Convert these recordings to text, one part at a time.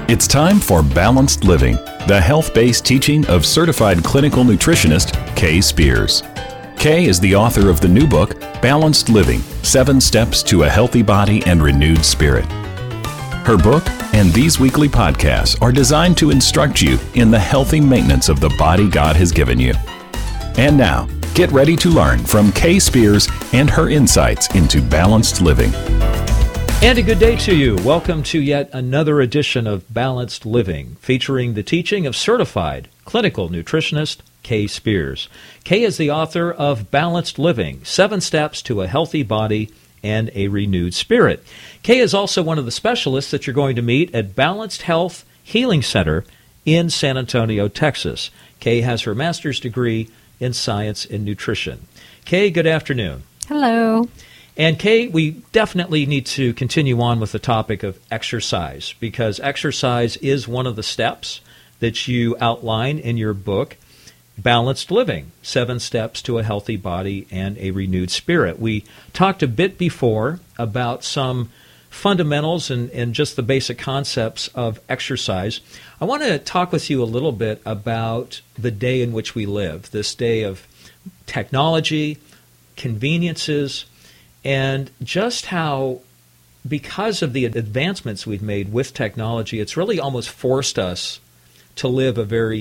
It's time for Balanced Living, the health-based teaching of certified clinical nutritionist Kay Spears. Kay is the author of the new book, Balanced Living, 7 Steps to a Healthy Body and Renewed Spirit. Her book and these weekly podcasts are designed to instruct you in the healthy maintenance of the body God has given you. And now, get ready to learn from Kay Spears and her insights into balanced living. And a good day to you. Welcome to yet another edition of Balanced Living, featuring the teaching of certified clinical nutritionist Kay Spears. Kay is the author of Balanced Living, 7 Steps to a Healthy Body and a Renewed Spirit. Kay is also one of the specialists that you're going to meet at Balanced Health Healing Center in San Antonio, Texas. Kay has her master's degree in science and nutrition. Kay, good afternoon. Hello. And Kay, we definitely need to continue on with the topic of exercise, because exercise is one of the steps that you outline in your book, Balanced Living, 7 Steps to a Healthy Body and a Renewed Spirit. We talked a bit before about some fundamentals and just the basic concepts of exercise. I want to talk with you a little bit about the day in which we live, this day of technology, conveniences, and just how, because of the advancements we've made with technology, it's really almost forced us to live a very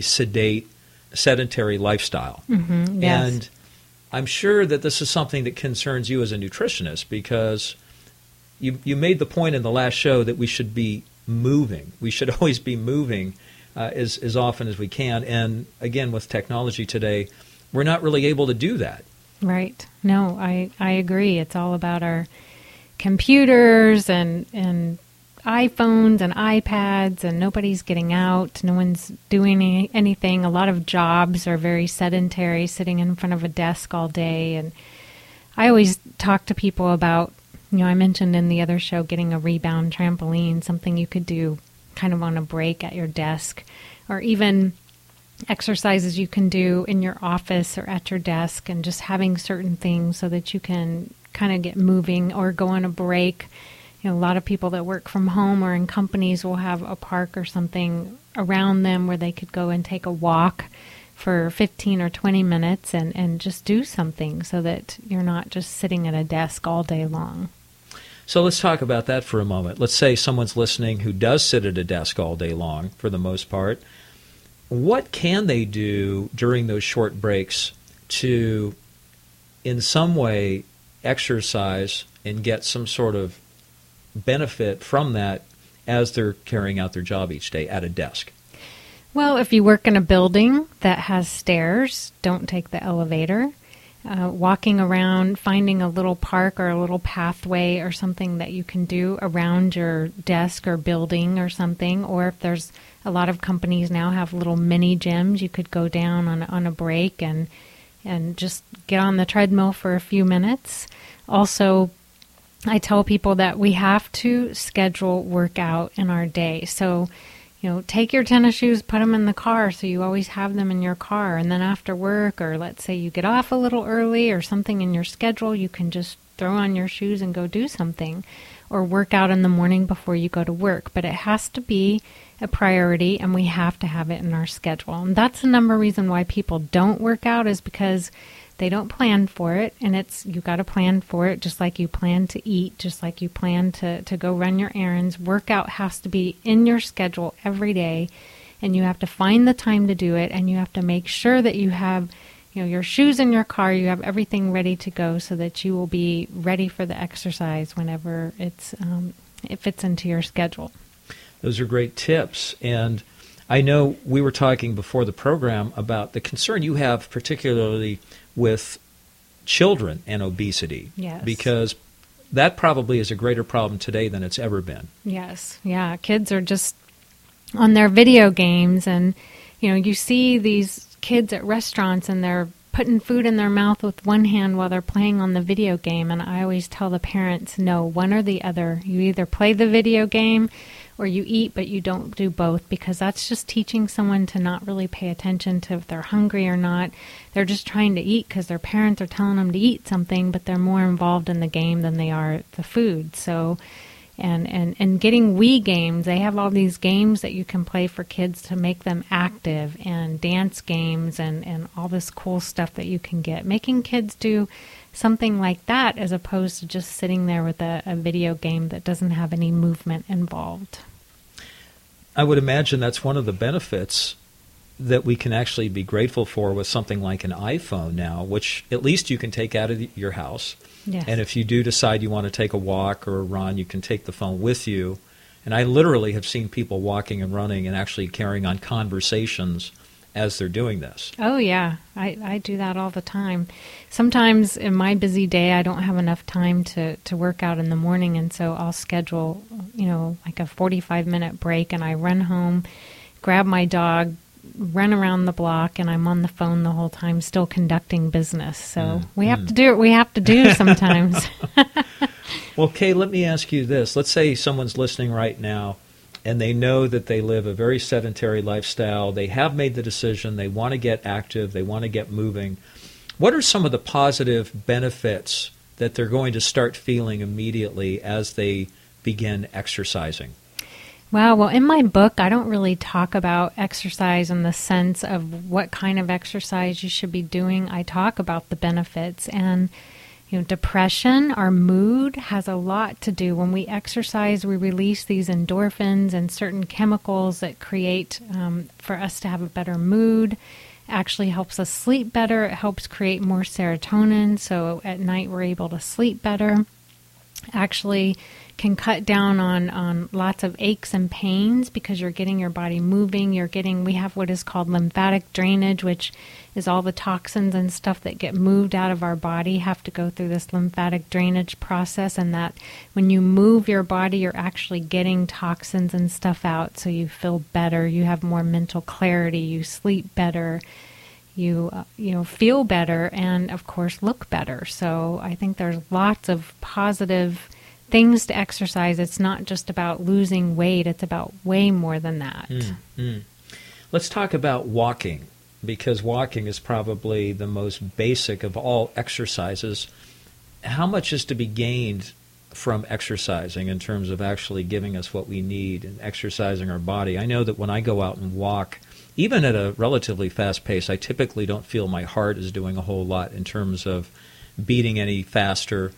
sedentary lifestyle. Mm-hmm, yes. And I'm sure that this is something that concerns you as a nutritionist, because you made the point in the last show that we should be moving. We should always be moving as often as we can. And again, with technology today, we're not really able to do that. Right. No, I agree. It's all about our computers and iPhones and iPads, and nobody's getting out. No one's doing anything. A lot of jobs are very sedentary, sitting in front of a desk all day. And I always talk to people about, I mentioned in the other show, getting a rebound trampoline, something you could do kind of on a break at your desk, or even exercises you can do in your office or at your desk, and just having certain things so that you can kind of get moving or go on a break. A lot of people that work from home or in companies will have a park or something around them where they could go and take a walk for 15 or 20 minutes and just do something so that you're not just sitting at a desk all day long. So let's talk about that for a moment. Let's say someone's listening who does sit at a desk all day long for the most part. What can they do during those short breaks to, in some way, exercise and get some sort of benefit from that as they're carrying out their job each day at a desk? Well, if you work in a building that has stairs, don't take the elevator. Walking around, finding a little park or a little pathway or something that you can do around your desk or building or something. Or if there's a lot of companies now have little mini gyms, you could go down on a break and just get on the treadmill for a few minutes. Also, I tell people that we have to schedule workout in our day. So, take your tennis shoes, put them in the car so you always have them in your car. And then after work, or let's say you get off a little early or something in your schedule, you can just throw on your shoes and go do something. Or work out in the morning before you go to work. But it has to be a priority, and we have to have it in our schedule. And that's the number reason why people don't work out, is because they don't plan for it. And you got to plan for it, just like you plan to eat, just like you plan to go run your errands. Workout has to be in your schedule every day, and you have to find the time to do it, and you have to make sure that you have your shoes in your car, you have everything ready to go so that you will be ready for the exercise whenever it fits into your schedule. Those are great tips. And I know we were talking before the program about the concern you have particularly with children and obesity. Yes. Because that probably is a greater problem today than it's ever been. Yes. Yeah. Kids are just on their video games, and, you see these kids at restaurants and they're putting food in their mouth with one hand while they're playing on the video game. And I always tell the parents, no, one or the other. You either play the video game or you eat, but you don't do both, because that's just teaching someone to not really pay attention to if they're hungry or not. They're just trying to eat because their parents are telling them to eat something, but they're more involved in the game than they are the food. So and getting Wii games. They have all these games that you can play for kids to make them active, and dance games and all this cool stuff that you can get. Making kids do something like that as opposed to just sitting there with a video game that doesn't have any movement involved. I would imagine that's one of the benefits that we can actually be grateful for with something like an iPhone now, which at least you can take out of your house. Yes. And if you do decide you want to take a walk or a run, you can take the phone with you. And I literally have seen people walking and running and actually carrying on conversations as they're doing this. Oh, yeah. I do that all the time. Sometimes in my busy day, I don't have enough time to work out in the morning, and so I'll schedule, like a 45-minute break, and I run home, grab my dog, run around the block, and I'm on the phone the whole time still conducting business. So we have to do what we have to do sometimes. Well, Kay, let me ask you this. Let's say someone's listening right now and they know that they live a very sedentary lifestyle. They have made the decision. They want to get active. They want to get moving. What are some of the positive benefits that they're going to start feeling immediately as they begin exercising? Wow. Well, in my book, I don't really talk about exercise in the sense of what kind of exercise you should be doing. I talk about the benefits. And, depression, our mood has a lot to do. When we exercise, we release these endorphins and certain chemicals that create for us to have a better mood. Actually helps us sleep better. It helps create more serotonin. So at night, we're able to sleep better. Actually can cut down on lots of aches and pains because you're getting your body moving. We have what is called lymphatic drainage, which is all the toxins and stuff that get moved out of our body have to go through this lymphatic drainage process, and that when you move your body, you're actually getting toxins and stuff out, so you feel better, you have more mental clarity, you sleep better, you feel better, and of course look better. So I think there's lots of positive things to exercise. It's not just about losing weight. It's about way more than that. Let's talk about walking, because walking is probably the most basic of all exercises. How much is to be gained from exercising in terms of actually giving us what we need and exercising our body? I know that when I go out and walk, even at a relatively fast pace, I typically don't feel my heart is doing a whole lot in terms of beating any faster.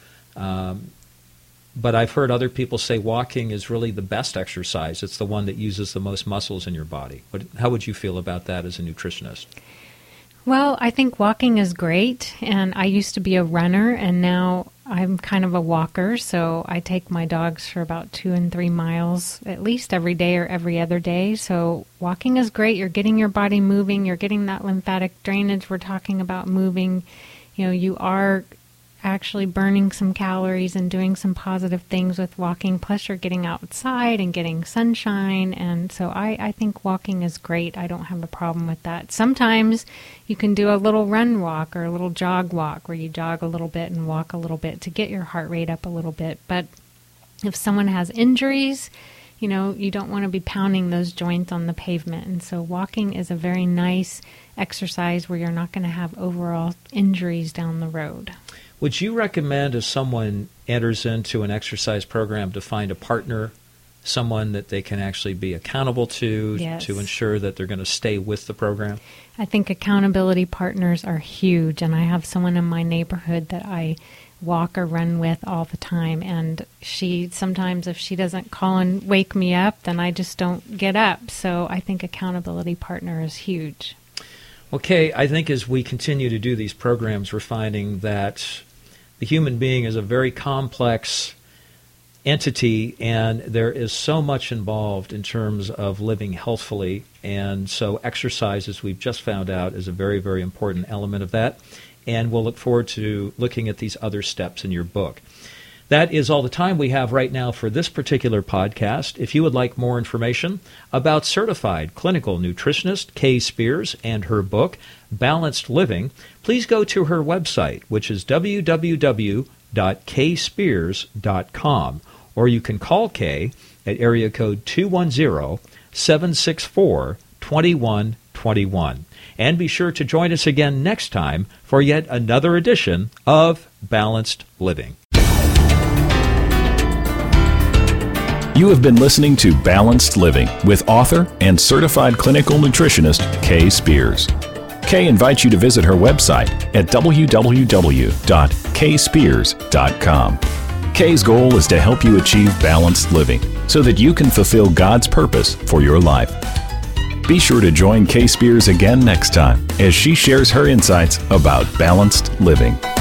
But I've heard other people say walking is really the best exercise. It's the one that uses the most muscles in your body. How would you feel about that as a nutritionist? Well, I think walking is great, and I used to be a runner, and now I'm kind of a walker, so I take my dogs for about 2 and 3 miles at least every day or every other day. So walking is great. You're getting your body moving. You're getting that lymphatic drainage we're talking about moving. You are actually burning some calories and doing some positive things with walking, plus you're getting outside and getting sunshine, and so I think walking is great. I don't have a problem with that. Sometimes you can do a little run walk or a little jog walk where you jog a little bit and walk a little bit to get your heart rate up a little bit. But if someone has injuries, you don't want to be pounding those joints on the pavement, and so walking is a very nice exercise where you're not going to have overall injuries down the road. Would you recommend, if someone enters into an exercise program, to find a partner, someone that they can actually be accountable to, Yes, to ensure that they're going to stay with the program? I think accountability partners are huge, and I have someone in my neighborhood that I walk or run with all the time, and she sometimes, if she doesn't call and wake me up, then I just don't get up. So I think accountability partner is huge. Okay, I think as we continue to do these programs, we're finding that the human being is a very complex entity, and there is so much involved in terms of living healthfully. And so exercise, as we've just found out, is a very, very important element of that. And we'll look forward to looking at these other steps in your book. That is all the time we have right now for this particular podcast. If you would like more information about certified clinical nutritionist Kay Spears and her book, Balanced Living, please go to her website, which is www.kayspears.com, or you can call Kay at area code 210-764-2121. And be sure to join us again next time for yet another edition of Balanced Living. You have been listening to Balanced Living with author and certified clinical nutritionist Kay Spears. Kay invites you to visit her website at www.kayspears.com. Kay's goal is to help you achieve balanced living so that you can fulfill God's purpose for your life. Be sure to join Kay Spears again next time as she shares her insights about balanced living.